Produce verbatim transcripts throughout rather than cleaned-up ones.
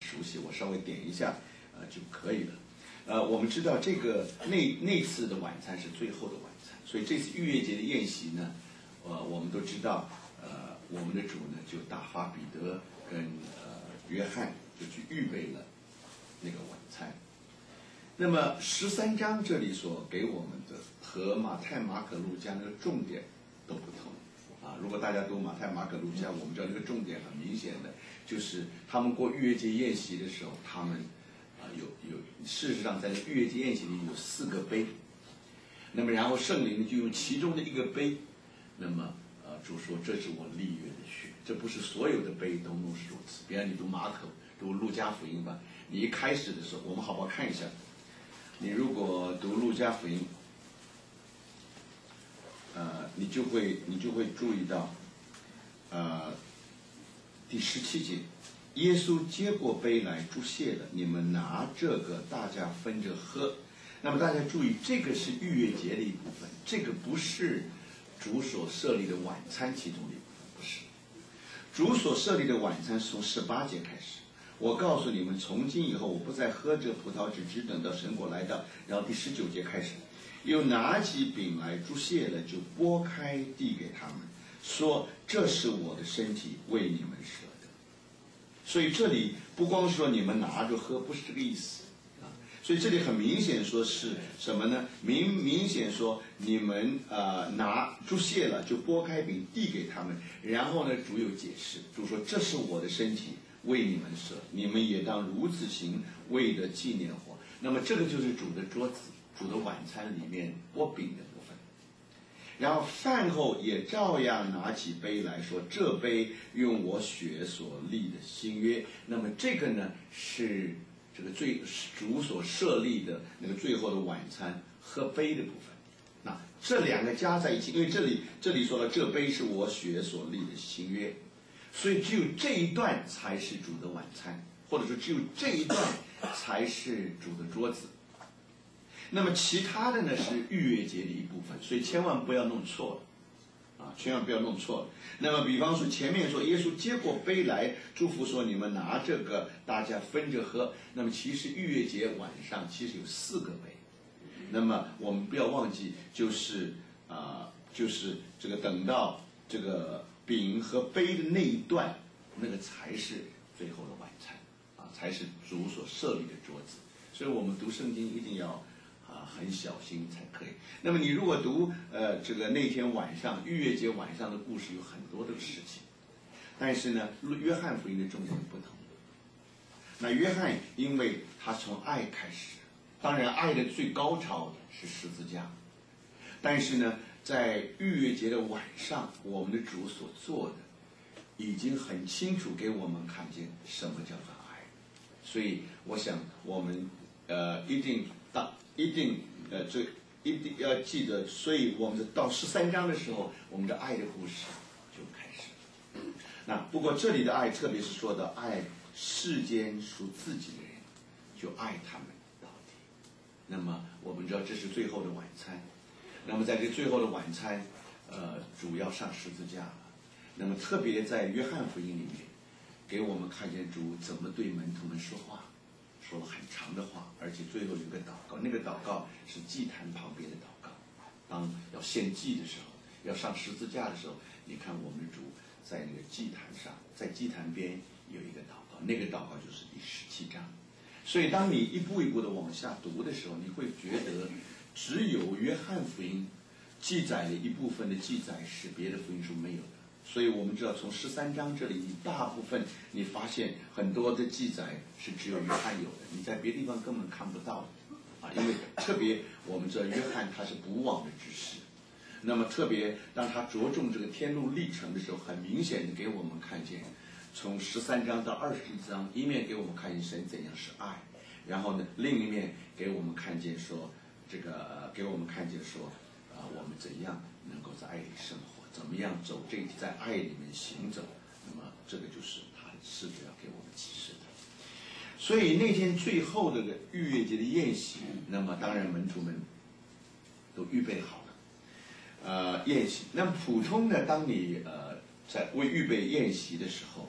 熟悉，我稍微点一下呃就可以了。呃，我们知道这个那那次的晚餐是最后的晚餐，所以这次逾越节的宴席呢，呃，我们都知道，呃，我们的主呢就打发彼得跟呃约翰就去预备了那个晚餐。那么十三章这里所给我们的和马太、马可、路加那个重点都不同啊。如果大家读马太、马可、路加，我们知道这个重点很明显的就是他们过逾越节宴席的时候，他们啊，有有，事实上在逾越节宴席里有四个杯，那么然后圣灵就用其中的一个杯，那么呃主说这是我立约的血，这不是所有的杯都都是如此。比方你读马可、读路加福音吧，你一开始的时候，我们好不好看一下？你如果读路加福音，呃，你就会你就会注意到，呃，第十七节。耶稣接过杯来，祝谢了，你们拿这个大家分着喝。那么大家注意，这个是逾越节的一部分，这个不是主所设立的晚餐其中的一部分，不是。主所设立的晚餐是从十八节开始。我告诉你们，从今以后，我不再喝这葡萄汁，只等到神国来到。然后第十九节开始，又拿起饼来，祝谢了，就拨开递给他们，说：“这是我的身体，为你们舍的。”所以这里不光说你们拿着喝，不是这个意思啊。所以这里很明显说是什么呢？明明显说你们呃拿祝谢了，就拨开饼递给他们，然后呢主有解释，主说这是我的身体，为你们舍，你们也当如此行，为的纪念我。那么这个就是主的桌子，主的晚餐里面拨饼的部分。然后饭后也照样拿起杯来说，这杯用我血所立的新约。那么这个呢是这个最主所设立的那个最后的晚餐喝杯的部分。那这两个加在一起，因为这里这里说了，这杯是我血所立的新约，所以只有这一段才是主的晚餐，或者说只有这一段才是主的桌子。那么其他的呢是逾越节的一部分，所以千万不要弄错了啊，千万不要弄错了。那么比方说前面说耶稣接过杯来祝福说，你们拿这个大家分着喝。那么其实逾越节晚上其实有四个杯，那么我们不要忘记，就是啊、呃，就是这个等到这个饼和杯的那一段，那个才是最后的晚餐啊，才是主所设立的桌子。所以我们读圣经一定要啊，很小心才可以。那么你如果读呃这个那天晚上逾越节晚上的故事，有很多的事情，但是呢，约翰福音的重点不同。那约翰因为他从爱开始，当然爱的最高潮是十字架，但是呢，在逾越节的晚上，我们的主所做的已经很清楚给我们看见什么叫做爱。所以我想我们呃一定当。一定呃，这一定要记得，所以我们到十三章的时候，我们的爱的故事就开始了。那不过这里的爱，特别是说的爱世间属自己的人，就爱他们到底。那么我们知道这是最后的晚餐。那么在这最后的晚餐，呃，主要上十字架了。那么特别在约翰福音里面，给我们看见主怎么对门徒们说话。说了很长的话，而且最后有一个祷告，那个祷告是祭坛旁边的祷告。当要献祭的时候，要上十字架的时候，你看我们的主在那个祭坛上，在祭坛边有一个祷告，那个祷告就是第十七章。所以当你一步一步的往下读的时候，你会觉得只有约翰福音记载了一部分的记载是别的福音书没有的。所以我们知道，从十三章这里，你大部分你发现很多的记载是只有约翰有的，你在别的地方根本看不到的啊。因为特别我们知道约翰他是不忘的之士，那么特别当他着重这个天路历程的时候，很明显的给我们看见，从十三章到二十一章，一面给我们看见神怎样是爱，然后呢，另一面给我们看见说这个、呃、给我们看见说。啊，我们怎样能够在爱里生活？怎么样走这在爱里面行走？那么这个就是他试着要给我们启示的。所以那天最后这个逾越节的宴席，那么当然门徒们都预备好了，呃，宴席。那么普通的，当你呃在为预备宴席的时候，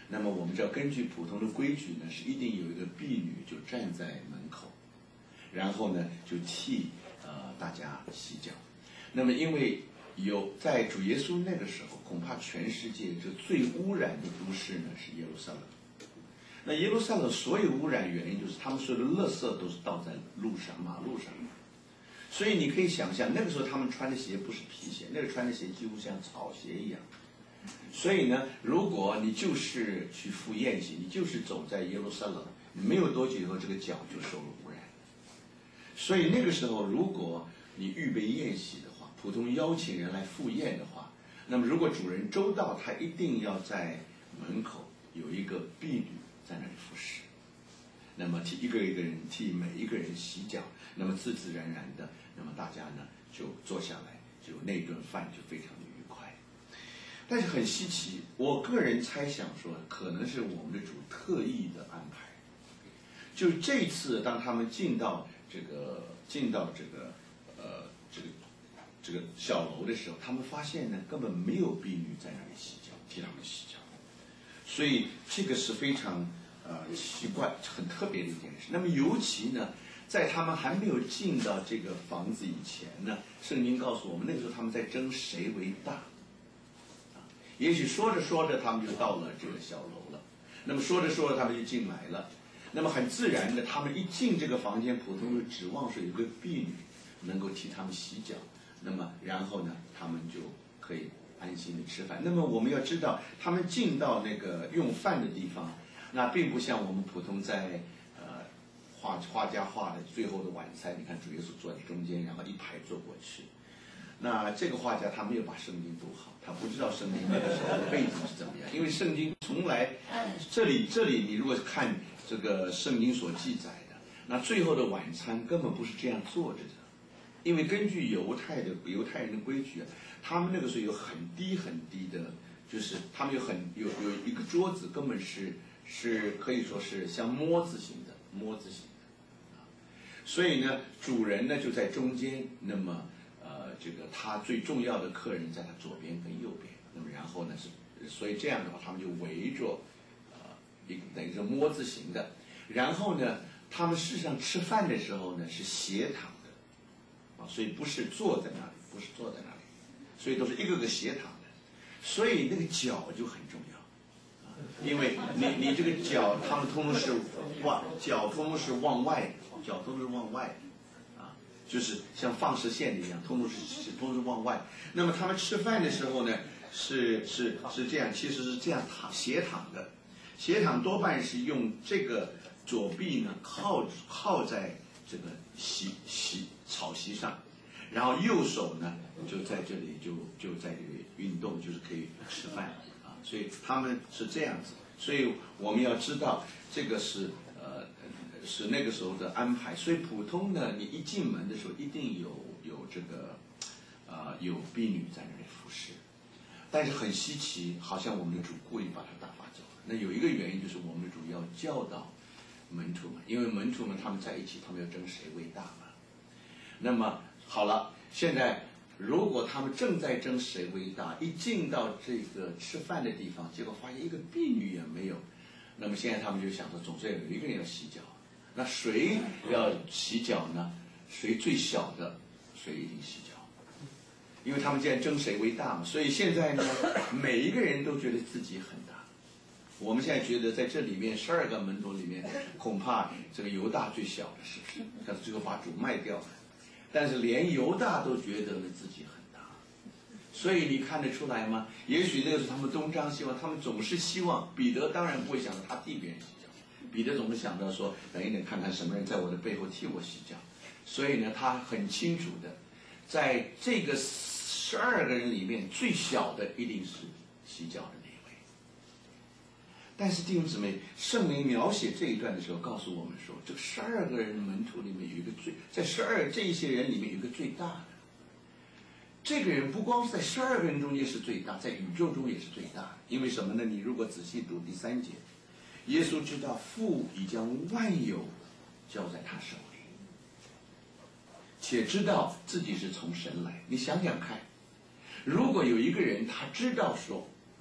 那么我们知道，根据普通的规矩呢，是一定有一个婢女就站在门口，然后呢就替呃大家洗脚。那么因为有在主耶稣那个时候，恐怕全世界这最污染的都市呢是耶路撒冷。那耶路撒冷所有污染原因就是他们所有的垃圾都是倒在路上、马路上。所以你可以想象，那个时候他们穿的鞋不是皮鞋，那个穿的鞋几乎像草鞋一样。所以呢，如果你就是去赴宴席，你就是走在耶路撒冷，没有多久以后，这个脚就受了污染。所以那个时候，如果你预备宴席的话，普通邀请人来赴宴的话，那么如果主人周到，他一定要在门口有一个婢女在那里服侍，那么替一个一个人替每一个人洗脚，那么自自然然的，那么大家呢就坐下来，就那顿饭就非常的愉快。但是很稀奇，我个人猜想说，可能是我们的主特意的安排。就这次，当他们进到这个进到这个呃这个这个小楼的时候，他们发现呢，根本没有婢女在那里洗脚，替他们洗脚。所以这个是非常呃奇怪、很特别的一件事。那么尤其呢，在他们还没有进到这个房子以前呢，圣经告诉我们，那个时候他们在争谁为大。也许说着说着，他们就到了这个小楼了。那么说着说着，他们就进来了。那么很自然的，他们一进这个房间，普通的指望是有个婢女能够替他们洗脚。那么然后呢，他们就可以安心的吃饭。那么我们要知道，他们进到那个用饭的地方，那并不像我们普通在呃画画家画的最后的晚餐，你看主耶稣坐在中间，然后一排坐过去。那这个画家他没有把圣经读好，他不知道圣经那个时候的背景是怎么样，因为圣经从来，这里这里你如果看这个圣经所记载的，那最后的晚餐根本不是这样做着的，因为根据犹太的犹太人的规矩啊，他们那个时候有很低很低的，就是他们有很有有一个桌子根本是是可以说是像摸字形的摸字形的啊，所以呢，主人呢就在中间，那么。呃，这个他最重要的客人在他左边跟右边，那么然后呢是，所以这样的话，他们就围着，呃，一个等于是摸字形的，然后呢，他们事实上吃饭的时候呢是斜躺的，啊，所以不是坐在那里，不是坐在那里，所以都是一个个斜躺的，所以那个脚就很重要，啊，因为你你这个脚，他们通通是往脚通通是往外，脚通通是往外。就是像放射线一样，通通是是通通是往外。那么他们吃饭的时候呢，是是是这样，其实是这样躺斜躺的，斜躺多半是用这个左臂呢靠靠在这个席席草席上，然后右手呢就在这里就就在这里运动，就是可以吃饭啊。所以他们是这样子，所以我们要知道这个是呃。是那个时候的安排，所以普通的你一进门的时候，一定有有这个，呃，有婢女在那里服侍。但是很稀奇，好像我们的主故意把他打发走了。那有一个原因就是我们的主要教导门徒们，因为门徒们他们在一起，他们要争谁为大嘛。那么好了，现在如果他们正在争谁为大，一进到这个吃饭的地方，结果发现一个婢女也没有，那么现在他们就想说，总是有一个人要洗脚。那谁要洗脚呢？谁最小的，谁一定洗脚，因为他们现在争谁为大嘛。所以现在呢，每一个人都觉得自己很大。我们现在觉得在这里面十二个门徒里面，恐怕这个犹大最小的，是不是？但是最后把主卖掉了，但是连犹大都觉得呢自己很大。所以你看得出来吗？也许那个时候他们东张西望，他们总是希望彼得当然不会想到他替别人洗脚。彼得总是想到说，等一等看看什么人在我的背后替我洗脚，所以呢，他很清楚的，在这个十二个人里面，最小的一定是洗脚的那一位。但是弟兄姊妹，圣灵描写这一段的时候，告诉我们说，这个十二个人的门徒里面有一个最，在十二这一些人里面有一个最大的。这个人不光是在十二个人中间是最大，在宇宙中也是最大的。因为什么呢？你如果仔细读第三节。耶稣知道父已将万有交在他手里，且知道自己是从神来。你想想看，如果有一个人他知道说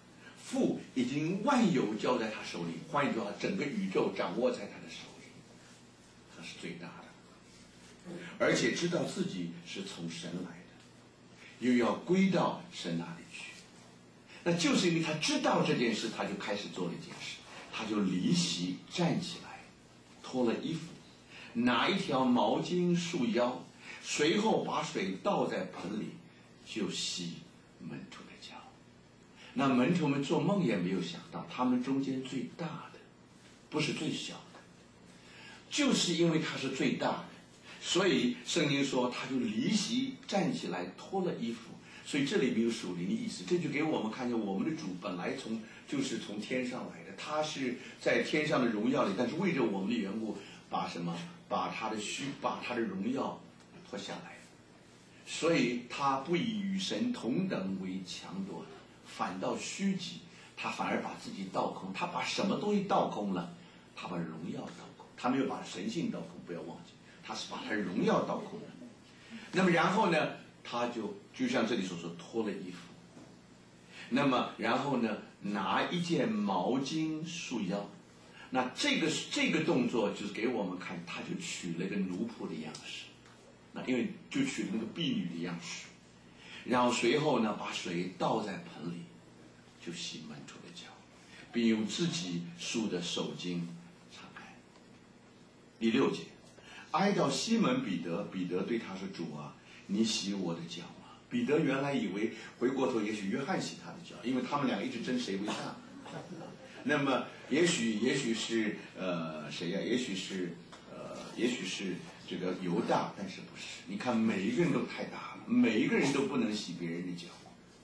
父已经万有交在他手里，换一句话，整个宇宙掌握在他的手里，他是最大的，而且知道自己是从神来的，又要归到神那里去。那就是因为他知道这件事，他就开始做了一件事，他就离席站起来，脱了衣服，拿一条毛巾束腰，随后把水倒在盆里，就洗门徒的脚。那门徒们做梦也没有想到，他们中间最大的不是最小的，就是因为他是最大的，所以圣经说他就离席站起来，脱了衣服。所以这里没有属灵的意思，这就给我们看见我们的主本来从就是从天上来的，他是在天上的荣耀里，但是为着我们的缘故，把什么把他的虚把他的荣耀脱下来，所以他不以与神同等为强夺，反倒虚己，他反而把自己倒空，他把什么东西倒空了？他把荣耀倒空，他没有把神性倒空，不要忘记，他是把他的荣耀倒空了。那么然后呢？他就就像这里所说，脱了衣服，那么然后呢，拿一件毛巾束腰，那这个这个动作就是给我们看，他就取了一个奴仆的样式，那因为就取了那个婢女的样式，然后随后呢，把水倒在盆里，就洗门徒的脚，并用自己束的手巾擦干。第六节，挨到西门彼得，彼得对他说：“主啊，你洗我的脚吗？”彼得原来以为回过头，也许约翰洗他的脚，因为他们俩一直争谁为大。那么也许也许是呃谁呀、啊？也许是呃也许是这个犹大，但是不是？你看每一个人都太大了，每一个人都不能洗别人的脚。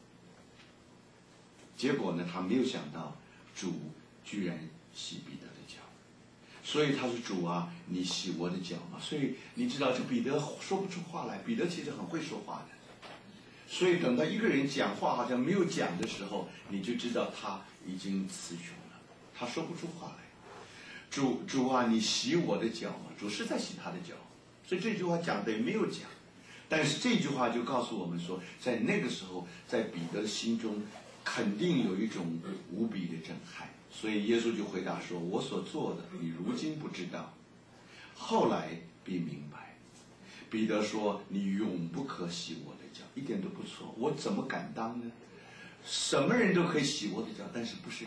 结果呢，他没有想到主居然洗彼得的脚。所以他说：“主啊，你洗我的脚嘛。”所以你知道，这彼得说不出话来。彼得其实很会说话的，所以等到一个人讲话好像没有讲的时候，你就知道他已经词穷了，他说不出话来。主主啊，你洗我的脚嘛。主是在洗他的脚，所以这句话讲的也没有讲，但是这句话就告诉我们说，在那个时候，在彼得的心中肯定有一种无比的震撼。所以耶稣就回答说：“我所做的，你如今不知道，后来必明白。”彼得说：“你永不可洗我的脚。”一点都不错，我怎么敢当呢？什么人都可以洗我的脚，但是不是主。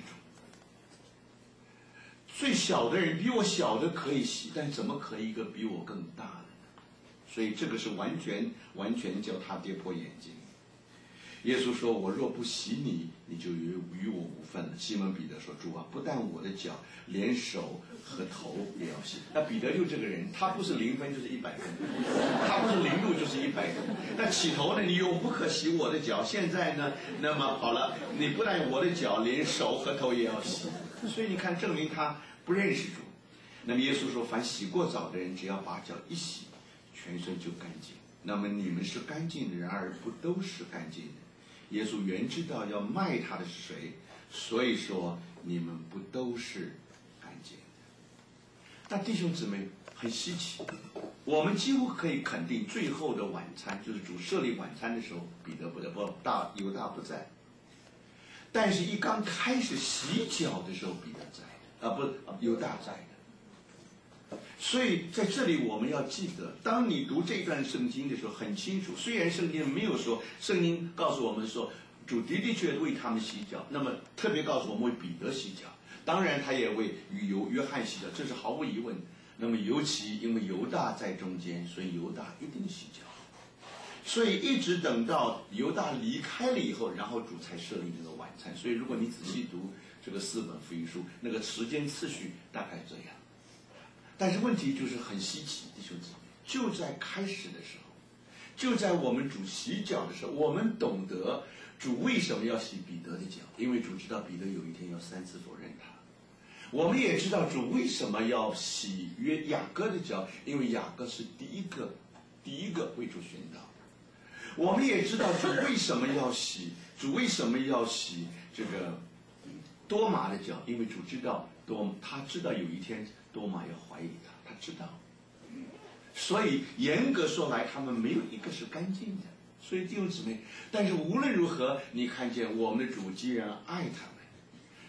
最小的人比我小的可以洗，但怎么可以一个比我更大的呢？所以这个是完全完全叫他跌破眼镜。耶稣说：“我若不洗你，你就与与我无分了。”西门彼得说：“主啊，不但我的脚，连手和头也要洗。”那彼得就这个人，他不是零分就是一百分，他不是零度就是一百分。那起头呢，你永不可洗我的脚。现在呢，那么好了，你不但我的脚，连手和头也要洗。所以你看，证明他不认识主。那么耶稣说：“凡洗过澡的人，只要把脚一洗，全身就干净。那么你们是干净的，然而不都是干净的。”耶稣原知道要卖他的是谁，所以说你们不都是干净的。那弟兄姊妹很稀奇，我们几乎可以肯定，最后的晚餐就是主设立晚餐的时候，彼得不在，不大犹大不在。但是，一刚开始洗脚的时候，彼得在的，啊不，犹大在的。所以在这里我们要记得，当你读这段圣经的时候，很清楚，虽然圣经没有说，圣经告诉我们说主的的确为他们洗脚，那么特别告诉我们为彼得洗脚，当然他也为犹约翰洗脚，这是毫无疑问的。那么尤其因为犹大在中间，所以犹大一定洗脚。所以一直等到犹大离开了以后，然后主才设立这个晚餐。所以如果你仔细读这个四本福音书，那个时间次序大概这样。但是问题就是很稀奇，弟兄姊妹，就在开始的时候，就在我们主洗脚的时候，我们懂得主为什么要洗彼得的脚，因为主知道彼得有一天要三次否认他。我们也知道主为什么要洗约雅各的脚，因为雅各是第一个第一个为主寻道。我们也知道主为什么要洗，主为什么要洗这个多马的脚，因为主知道多，他知道有一天多马要怀疑他，他知道。所以严格说来，他们没有一个是干净的。所以弟兄姊妹，但是无论如何，你看见我们的主既然爱他们，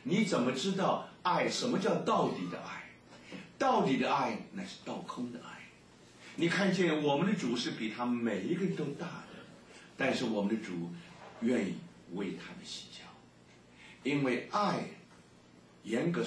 你怎么知道爱？什么叫到底的爱？到底的爱乃是倒空的爱。你看见我们的主是比他们每一个人都大的，但是我们的主愿意为他们洗脚，因为爱严格